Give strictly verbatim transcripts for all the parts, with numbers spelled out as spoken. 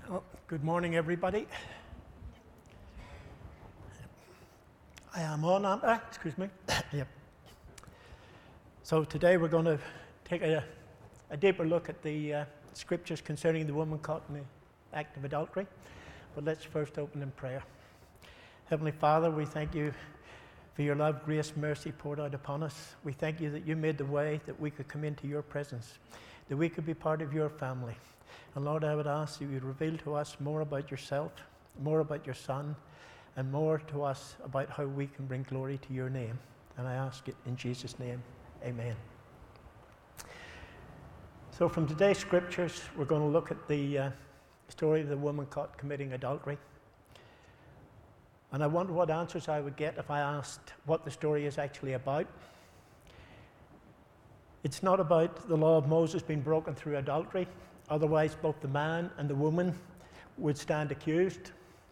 Well, good morning, everybody. I am on, aren't I? Excuse me. Yep. So today we're going to take a, a deeper look at the uh, scriptures concerning the woman caught in the act of adultery. But let's first open in prayer. Heavenly Father, we thank you for your love, grace, mercy poured out upon us. We thank you that you made the way that we could come into your presence, that we could be part of your family. And Lord, I would ask that you would reveal to us more about yourself, more about your Son, and more to us about how we can bring glory to your name. And I ask it in Jesus' name. Amen. So from today's scriptures, we're going to look at the uh, story of the woman caught committing adultery. And I wonder what answers I would get if I asked what the story is actually about. It's not about the law of Moses being broken through adultery. Otherwise, both the man and the woman would stand accused.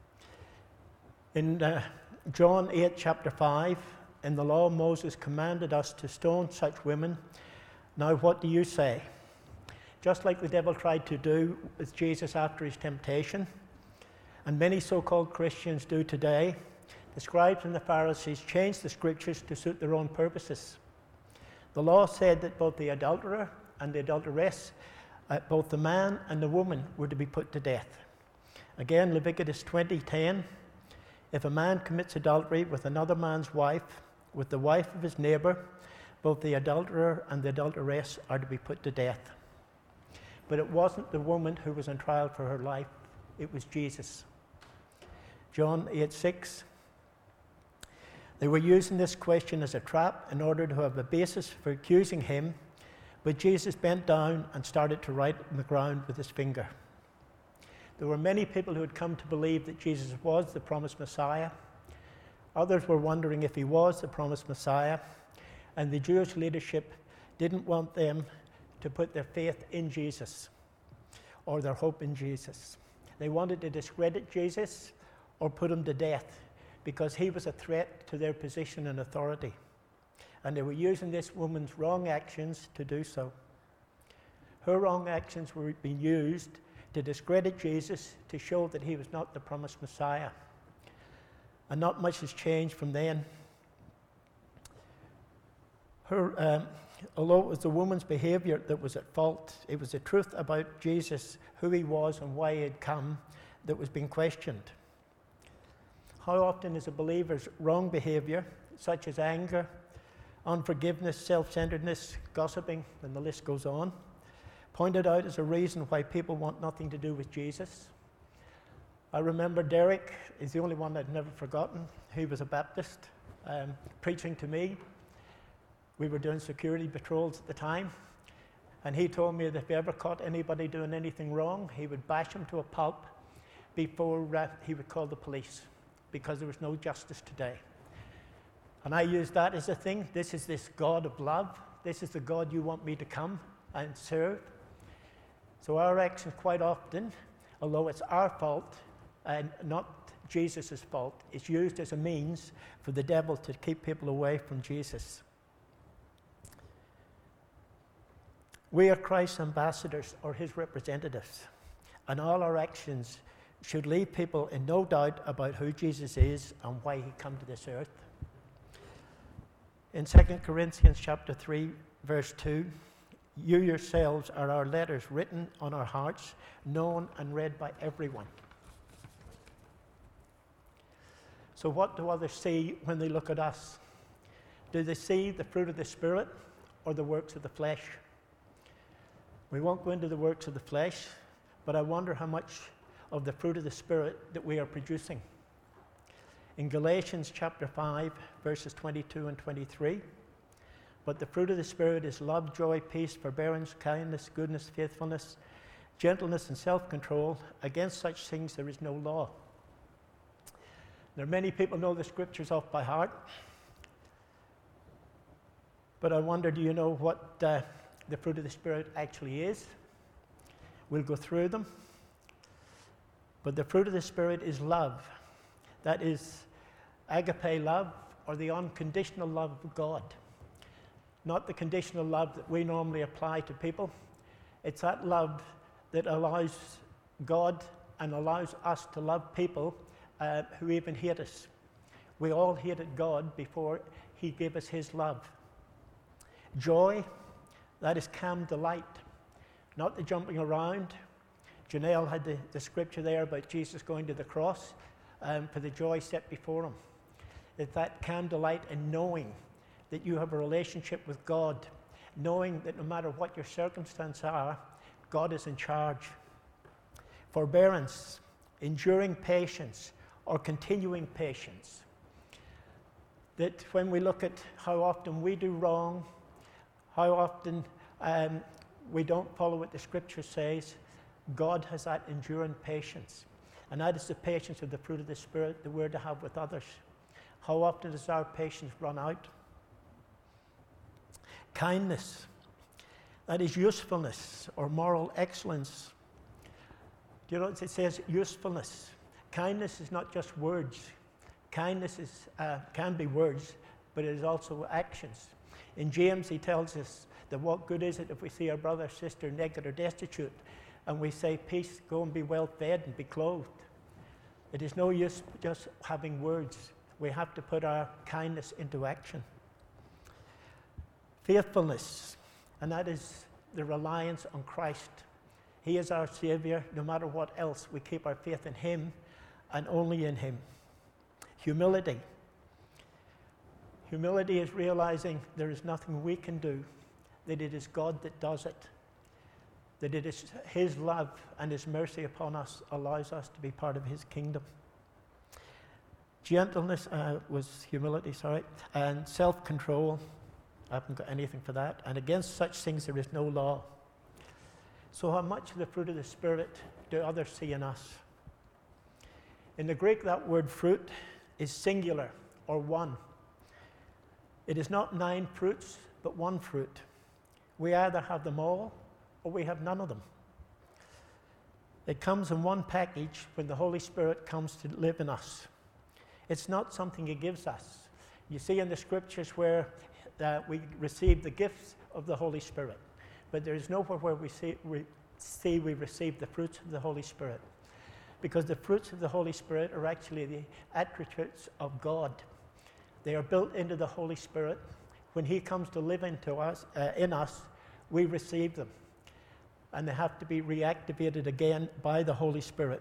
In uh, John eight, chapter five, in the law, Moses commanded us to stone such women. Now, what do you say? Just like the devil tried to do with Jesus after his temptation, and many so-called Christians do today, the scribes and the Pharisees changed the scriptures to suit their own purposes. The law said that both the adulterer and the adulteress, Uh, both the man and the woman, were to be put to death. Again, Leviticus twenty ten, if a man commits adultery with another man's wife, with the wife of his neighbor, both the adulterer and the adulteress are to be put to death. But it wasn't the woman who was on trial for her life, it was Jesus. John eight six, they were using this question as a trap in order to have a basis for accusing him. But Jesus bent down and started to write on the ground with his finger. There were many people who had come to believe that Jesus was the promised Messiah. Others were wondering if he was the promised Messiah, and the Jewish leadership didn't want them to put their faith in Jesus or their hope in Jesus. They wanted to discredit Jesus or put him to death because he was a threat to their position and authority. And they were using this woman's wrong actions to do so. Her wrong actions were being used to discredit Jesus, to show that he was not the promised Messiah. And not much has changed from then. Her, um, although it was the woman's behavior that was at fault, it was the truth about Jesus, who he was and why he had come, that was being questioned. How often is a believer's wrong behavior, such as anger, unforgiveness, self-centeredness, gossiping, and the list goes on, pointed out as a reason why people want nothing to do with Jesus? I remember Derek is the only one I've never forgotten. He was a Baptist, um, preaching to me. We were doing security patrols at the time, and he told me that if he ever caught anybody doing anything wrong, he would bash them to a pulp before uh, he would call the police, because there was no justice today. And I use that as a thing. This is this God of love. This is the God you want me to come and serve. So our actions quite often, although it's our fault and not Jesus' fault, it's used as a means for the devil to keep people away from Jesus. We are Christ's ambassadors or his representatives, and all our actions should leave people in no doubt about who Jesus is and why he came to this earth. In Second Corinthians chapter three, verse two, you yourselves are our letters written on our hearts, known and read by everyone. So what do others see when they look at us? Do they see the fruit of the Spirit or the works of the flesh? We won't go into the works of the flesh, but I wonder how much of the fruit of the Spirit that we are producing. In Galatians chapter five, verses twenty-two and twenty-three, but the fruit of the Spirit is love, joy, peace, forbearance, kindness, goodness, faithfulness, gentleness, and self-control. Against such things there is no law. There are many people know the scriptures off by heart, but I wonder, do you know what uh, the fruit of the Spirit actually is? We'll go through them. But the fruit of the Spirit is love. That is agape love, or the unconditional love of God. Not the conditional love that we normally apply to people. It's that love that allows God and allows us to love people uh, who even hate us. We all hated God before he gave us his love. Joy, that is calm delight, not the jumping around. Janelle had the, the scripture there about Jesus going to the cross um, for the joy set before him. It's that calm delight in knowing that you have a relationship with God, knowing that no matter what your circumstances are, God is in charge. Forbearance, enduring patience, or continuing patience. That when we look at how often we do wrong, how often um, we don't follow what the scripture says, God has that enduring patience. And that is the patience of the fruit of the Spirit that we're to have with others. How often does our patience run out? Kindness, that is usefulness or moral excellence. Do you know what it says? Usefulness. Kindness is not just words. Kindness is, uh, can be words, but it is also actions. In James, he tells us that what good is it if we see our brother or sister naked or destitute, and we say, peace, go and be well fed and be clothed. It is no use just having words. We have to put our kindness into action. Faithfulness, and that is the reliance on Christ. He is our Savior. No matter what else, we keep our faith in him and only in him. Humility. Humility is realizing there is nothing we can do, that it is God that does it, that it is his love and his mercy upon us allows us to be part of his kingdom. Gentleness uh, was humility, sorry, and self-control. I haven't got anything for that. And against such things there is no law. So how much of the fruit of the Spirit do others see in us? In the Greek, that word fruit is singular, or one. It is not nine fruits, but one fruit. We either have them all, or we have none of them. It comes in one package when the Holy Spirit comes to live in us. It's not something he gives us. You see in the scriptures where uh, we receive the gifts of the Holy Spirit, but there is nowhere where we see, we see we receive the fruits of the Holy Spirit, because the fruits of the Holy Spirit are actually the attributes of God. They are built into the Holy Spirit. When he comes to live into us, uh, in us, we receive them, and they have to be reactivated again by the Holy Spirit.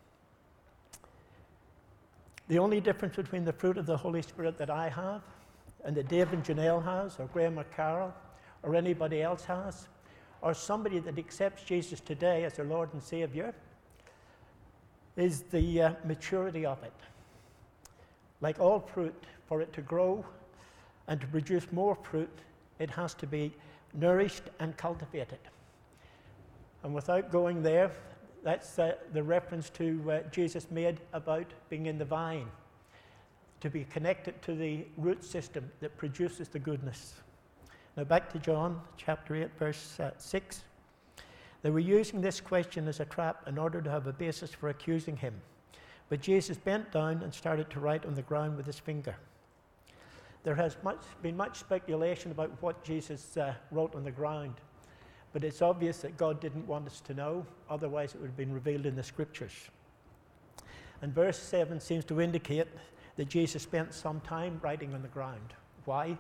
The only difference between the fruit of the Holy Spirit that I have and that Dave and Janelle has, or Graham or Carol, or anybody else has, or somebody that accepts Jesus today as their Lord and Savior, is the uh, maturity of it. Like all fruit, for it to grow and to produce more fruit, it has to be nourished and cultivated. And without going there, that's uh, the reference to uh, Jesus made about being in the vine, to be connected to the root system that produces the goodness. Now back to John chapter eight, verse uh, six. They were using this question as a trap in order to have a basis for accusing him. But Jesus bent down and started to write on the ground with his finger. There has much, been much speculation about what Jesus uh, wrote on the ground. But it's obvious that God didn't want us to know, otherwise it would have been revealed in the scriptures. And verse seven seems to indicate that Jesus spent some time writing on the ground. Why?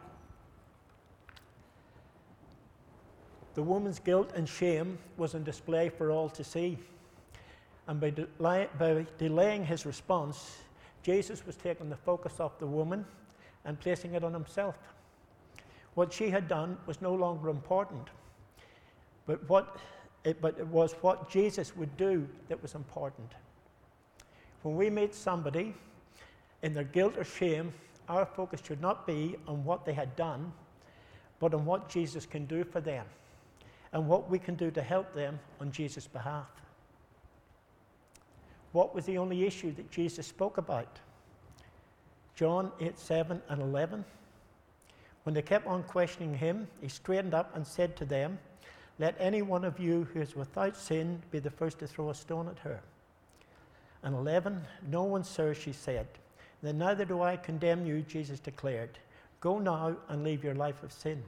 The woman's guilt and shame was on display for all to see. And by, de- by delaying his response, Jesus was taking the focus off the woman and placing it on himself. What she had done was no longer important. But, what it, but it was what Jesus would do that was important. When we meet somebody in their guilt or shame, our focus should not be on what they had done, but on what Jesus can do for them and what we can do to help them on Jesus' behalf. What was the only issue that Jesus spoke about? John eight, seven, and eleven. When they kept on questioning him, he straightened up and said to them, "Let any one of you who is without sin be the first to throw a stone at her." And eleven, "No one, sir," she said. "Then neither do I condemn you," Jesus declared. "Go now and leave your life of sin."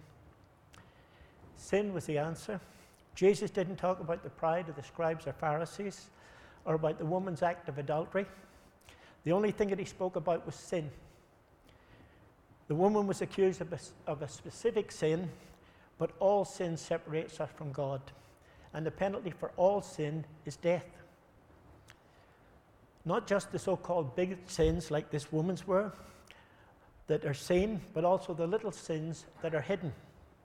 Sin was the answer. Jesus didn't talk about the pride of the scribes or Pharisees, or about the woman's act of adultery. The only thing that he spoke about was sin. The woman was accused of a, of a specific sin, but all sin separates us from God. And the penalty for all sin is death. Not just the so-called big sins like this woman's were, that are seen, but also the little sins that are hidden.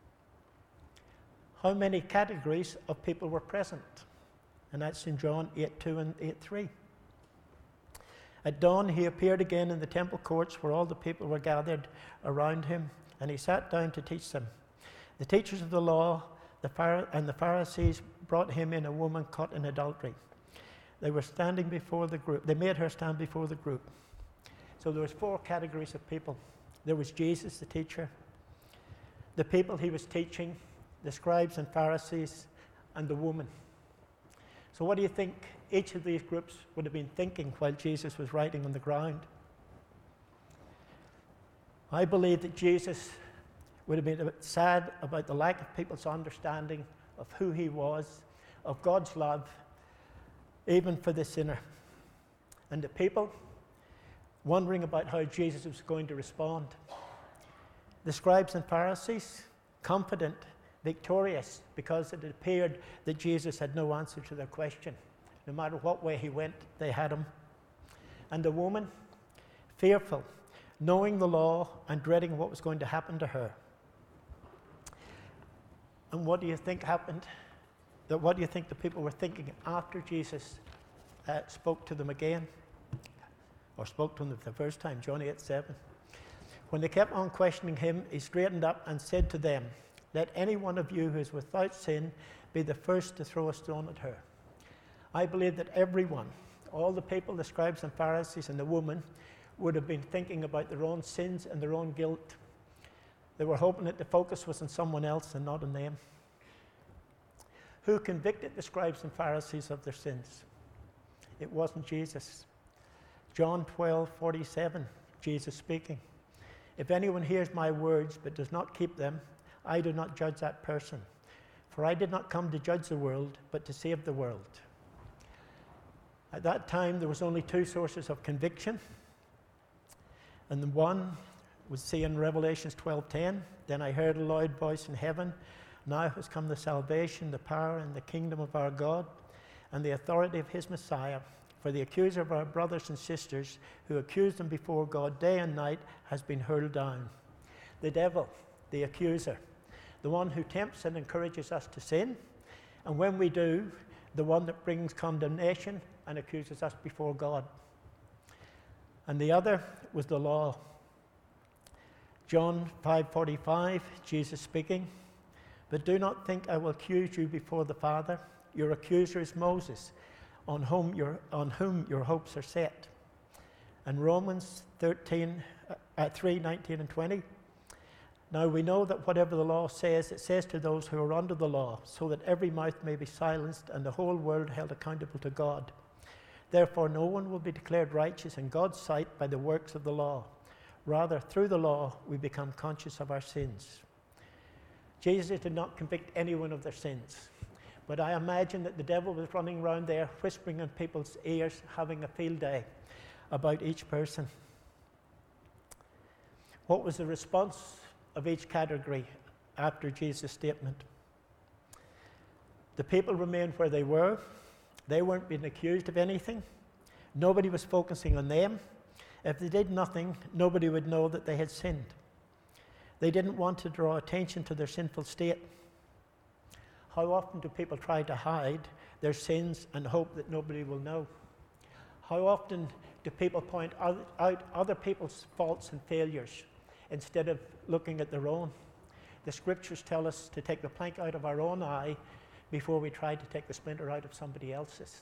How many categories of people were present? And that's in John eight two and eight three. At dawn he appeared again in the temple courts where all the people were gathered around him, and he sat down to teach them. The teachers of the law the Phar- and the Pharisees brought him in a woman caught in adultery. They were standing before the group. They made her stand before the group. So there was four categories of people. There was Jesus, the teacher, the people he was teaching, the scribes and Pharisees, and the woman. So what do you think each of these groups would have been thinking while Jesus was writing on the ground? I believe that Jesus would have been a bit sad about the lack of people's understanding of who he was, of God's love, even for the sinner. And the people wondering about how Jesus was going to respond. The scribes and Pharisees, confident, victorious, because it appeared that Jesus had no answer to their question. No matter what way he went, they had him. And the woman, fearful, knowing the law and dreading what was going to happen to her. And what do you think happened? That what do you think the people were thinking after Jesus uh, spoke to them again? Or spoke to them for the first time, John eight seven. When they kept on questioning him, he straightened up and said to them, "Let any one of you who is without sin be the first to throw a stone at her." I believe that everyone, all the people, the scribes and Pharisees and the woman, would have been thinking about their own sins and their own guilt. They were hoping that the focus was on someone else and not on them. Who convicted the scribes and Pharisees of their sins? It wasn't Jesus. John twelve forty-seven, Jesus speaking. "If anyone hears my words but does not keep them, I do not judge that person. For I did not come to judge the world, but to save the world." At that time, there was only two sources of conviction. And the one was seen in Revelation twelve ten. "Then I heard a loud voice in heaven, 'Now has come the salvation, the power, and the kingdom of our God, and the authority of his Messiah. For the accuser of our brothers and sisters, who accused them before God day and night, has been hurled down.'" The devil, the accuser, the one who tempts and encourages us to sin, and when we do, the one that brings condemnation and accuses us before God. And the other was the law. John five forty-five, Jesus speaking, "But do not think I will accuse you before the Father. Your accuser is Moses, on whom your, on whom your hopes are set." And Romans thirteen, uh, three, nineteen and twenty, "Now we know that whatever the law says, it says to those who are under the law, so that every mouth may be silenced and the whole world held accountable to God. Therefore no one will be declared righteous in God's sight by the works of the law. Rather, through the law, we become conscious of our sins." Jesus did not convict anyone of their sins. But I imagine that the devil was running around there, whispering in people's ears, having a field day about each person. What was the response of each category after Jesus' statement? The people remained where they were. They weren't being accused of anything. Nobody was focusing on them. If they did nothing, nobody would know that they had sinned. They didn't want to draw attention to their sinful state. How often do people try to hide their sins and hope that nobody will know? How often do people point out other people's faults and failures instead of looking at their own? The scriptures tell us to take the plank out of our own eye before we try to take the splinter out of somebody else's.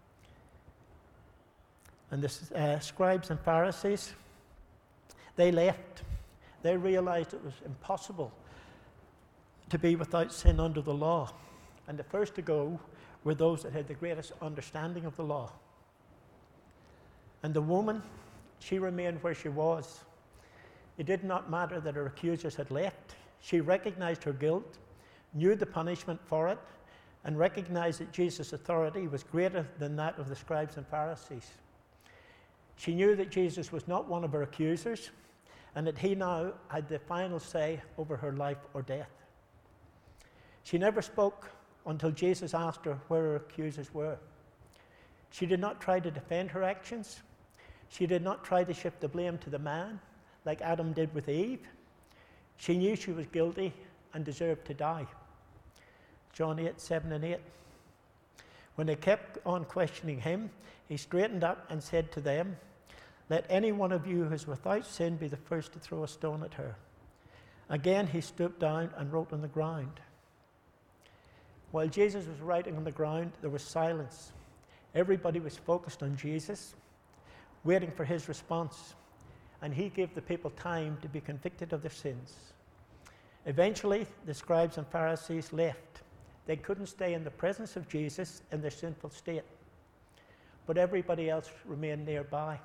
And the uh, scribes and Pharisees, they left. They realized it was impossible to be without sin under the law. And the first to go were those that had the greatest understanding of the law. And the woman, she remained where she was. It did not matter that her accusers had left. She recognized her guilt, knew the punishment for it, and recognized that Jesus' authority was greater than that of the scribes and Pharisees. She knew that Jesus was not one of her accusers, and that he now had the final say over her life or death. She never spoke until Jesus asked her where her accusers were. She did not try to defend her actions. She did not try to shift the blame to the man, like Adam did with Eve. She knew she was guilty and deserved to die. John eight, seven and eight. When they kept on questioning him, he straightened up and said to them, "Let any one of you who is without sin be the first to throw a stone at her." Again he stooped down and wrote on the ground. While Jesus was writing on the ground, there was silence. Everybody was focused on Jesus, waiting for his response, and he gave the people time to be convicted of their sins. Eventually, the scribes and Pharisees left. They couldn't stay in the presence of Jesus in their sinful state, but everybody else remained nearby.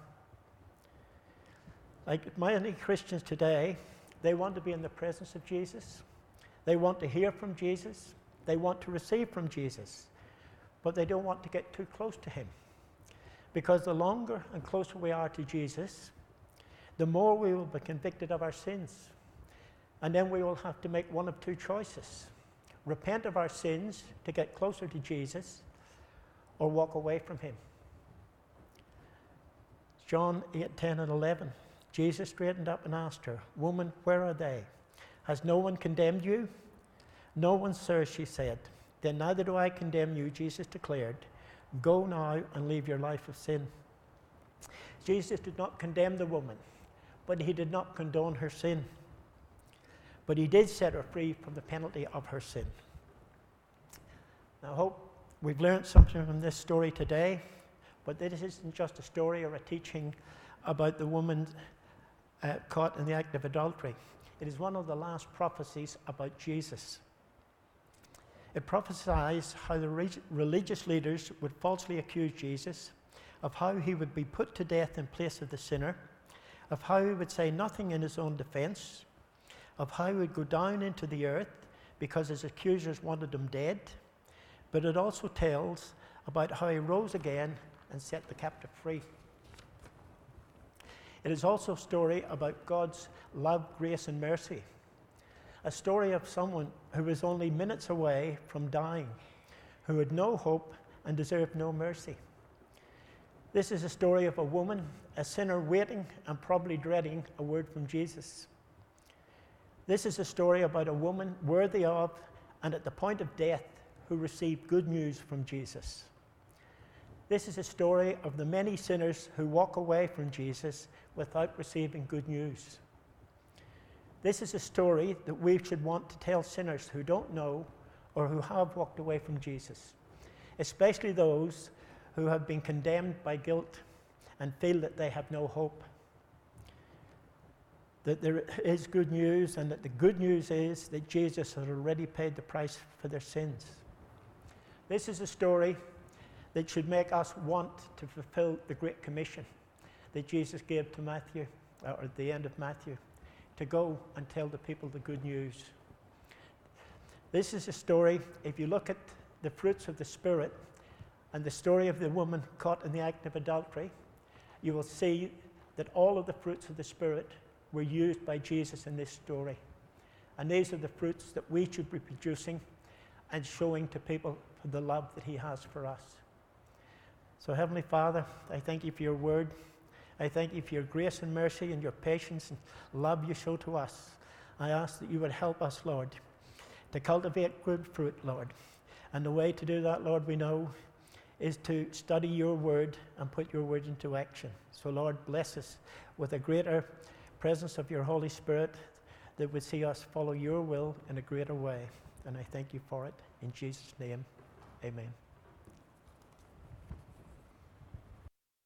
Like many Christians today, they want to be in the presence of Jesus. They want to hear from Jesus. They want to receive from Jesus, but they don't want to get too close to him. Because the longer and closer we are to Jesus, the more we will be convicted of our sins. And then we will have to make one of two choices: repent of our sins to get closer to Jesus, or walk away from him. John eight, ten and eleven. Jesus straightened up and asked her, "Woman, where are they? Has no one condemned you?" "No one, sir," she said. "Then neither do I condemn you," Jesus declared. "Go now and leave your life of sin." Jesus did not condemn the woman, but he did not condone her sin. But he did set her free from the penalty of her sin. Now, I hope we've learned something from this story today, but this isn't just a story or a teaching about the woman uh, caught in the act of adultery. It is one of the last prophecies about Jesus. It prophesies how the re- religious leaders would falsely accuse Jesus, of how he would be put to death in place of the sinner, of how he would say nothing in his own defense, of how he would go down into the earth because his accusers wanted him dead. But it also tells about how he rose again and set the captive free. It is also a story about God's love, grace, and mercy. A story of someone who was only minutes away from dying, who had no hope and deserved no mercy. This is a story of a woman, a sinner waiting and probably dreading a word from Jesus. This is a story about a woman worthy of, and at the point of death, who received good news from Jesus. This is a story of the many sinners who walk away from Jesus without receiving good news. This is a story that we should want to tell sinners who don't know or who have walked away from Jesus, especially those who have been condemned by guilt and feel that they have no hope. That there is good news, and that the good news is that Jesus has already paid the price for their sins. This is a story that should make us want to fulfill the Great Commission that Jesus gave to Matthew, or at the end of Matthew, to go and tell the people the good news. This is a story, if you look at the fruits of the Spirit and the story of the woman caught in the act of adultery, you will see that all of the fruits of the Spirit were used by Jesus in this story. And these are the fruits that we should be producing and showing to people for the love that he has for us. So, Heavenly Father, I thank you for your word. I thank you for your grace and mercy and your patience and love you show to us. I ask that you would help us, Lord, to cultivate good fruit, Lord. And the way to do that, Lord, we know, is to study your word and put your word into action. So, Lord, bless us with a greater presence of your Holy Spirit that would see us follow your will in a greater way. And I thank you for it. In Jesus' name, amen.